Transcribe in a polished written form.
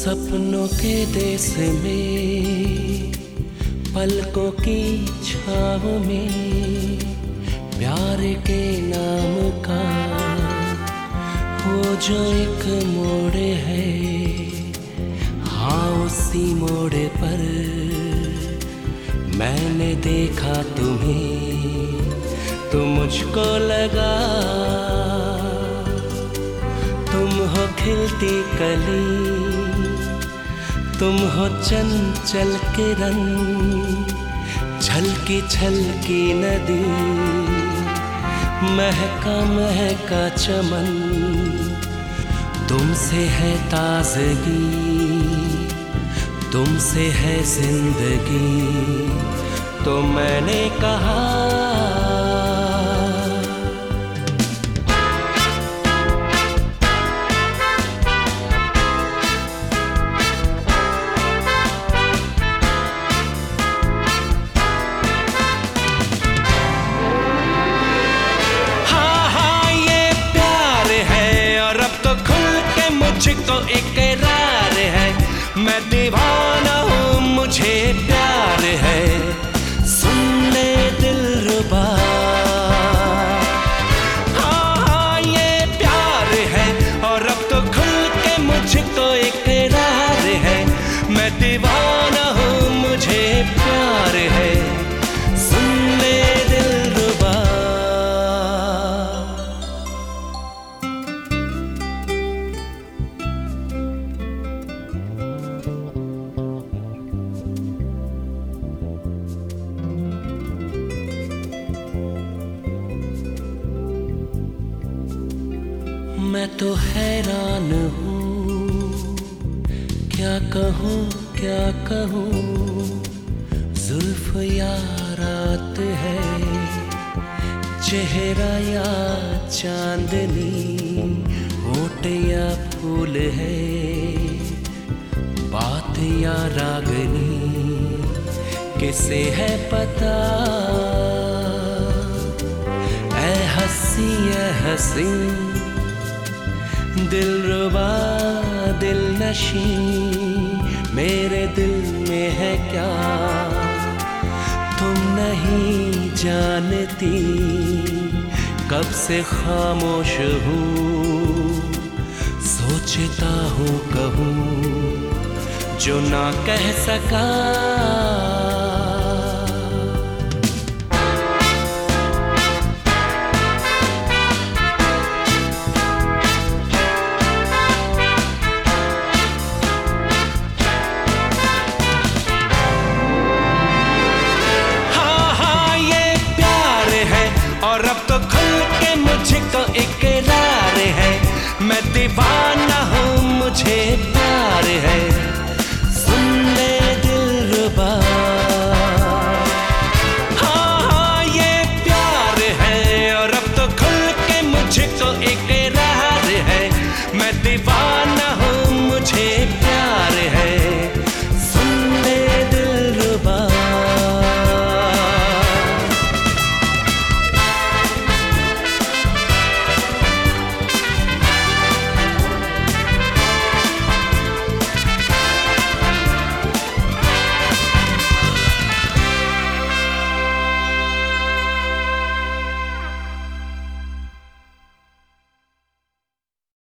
सपनों के देश में पलकों की छाव में प्यार के नाम का वो जो एक मोड़ है, हाँ उसी मोड़ पर मैंने देखा तुम्हें, तो मुझको लगा तुम हो खिलती कली, तुम हो चंचल किरण, छलकी छलकी नदी, महका महका चमन, तुमसे है ताजगी, तुमसे है जिंदगी। तो मैंने कहा मुझको इकरार है, मैं दीवाना हूँ, मुझे प्यार है, सुन ले दिलरुबा। हाँ ये प्यार है और अब तो खुल के मुझको इकरार है, मैं दीवाना हूँ, मुझे प्यार है, सुन ले दिलरुबा। मैं तो हैरान हूँ, क्या कहूँ क्या कहूँ, जुल्फ या रात है, चेहरा या चांदनी, होठ या फूल है, बात या रागनी, किसे है पता। ऐ हंसी ऐ हंसी दिलरुबा दिलनशी, मेरे दिल में है क्या तुम नहीं जानती, कब से खामोश हूँ, सोचता हूँ कहूँ जो ना कह सका। और अब तो खुल के मुझको इकरार है, मैं दीवाना हूँ, मुझे प्यार है, सुन ले दिलरुबा। हाँ हाँ ये प्यार है और अब तो खुल के मुझको